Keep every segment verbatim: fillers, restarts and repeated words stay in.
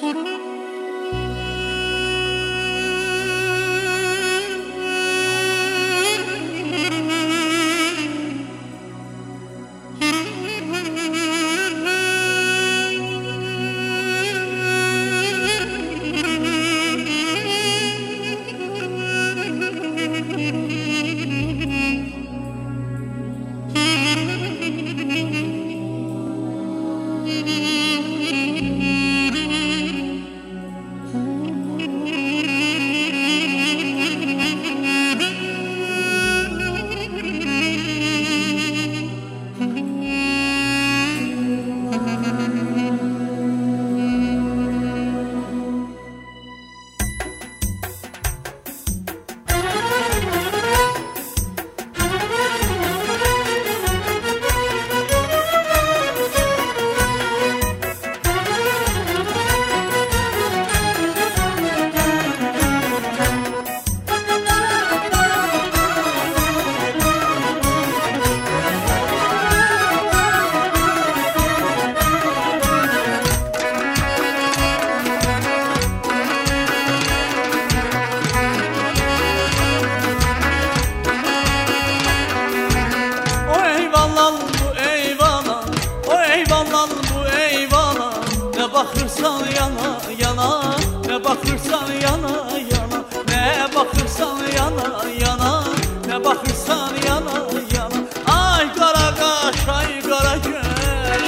bakırsan yana yana, ne bakırsan yana yana, ne bakırsan yana yana, ne bakırsan yana yana. Ay kara kaş, ay kara göz,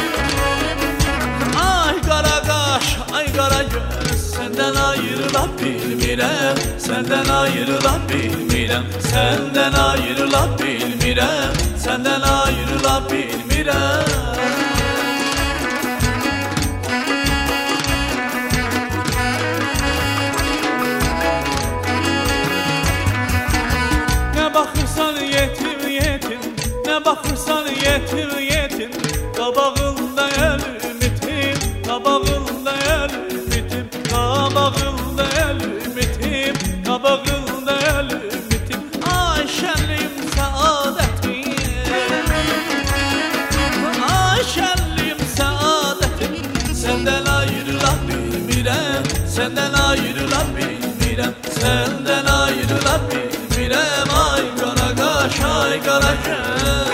ay kara kaş, ay kara göz. Senden ayrıla bilmirəm, senden ayrıla bilmirəm, senden ayrıla bilmirəm, senden ayrıla bilmirəm. Yetim yetim, ne bakırsan yetim yetim, kabağında ölüm itim, kabağında ölüm itim, kabağında ölüm itim, kabağında ölüm itim. Ay şerlim saadetim, ay şerlim saadetim. Senden ayrıla bilmirəm, senden ayrıla bilmirəm, senden ayrıla bilmirəm. Ay kara kaş, ay kara göz.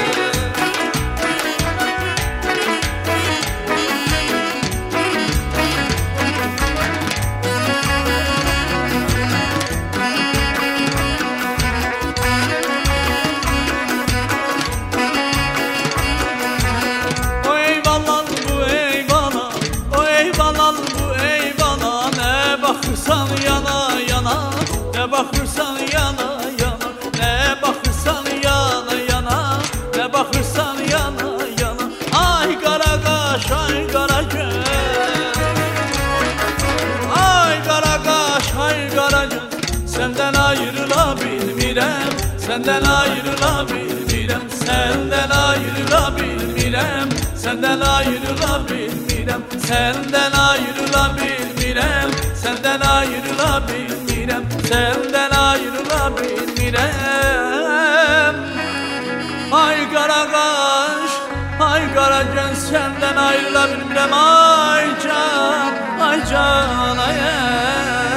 O eyvallah bu eyvallah, o eyvallah bu eyvallah. Ne bakırsan yana yana, ne bakırsan yana yana, ne bakırsan yana yana, ne bakırsan yana yana. Ay kara kaş, ay kara göz, ay kara kaş, ay kara göz. Senden ayrıla bilmirəm, senden ayrıla bilmirəm, senden ayrıla bilmirəm, senden ayrıla bilmirəm, senden ayrıla bilmirəm, senden ayrıla bilmirəm, senden ayrıla bilmirəm. Ay kara kaş, ay kara göz, senden ayrıla bilmirəm. Ay can, ay can, ay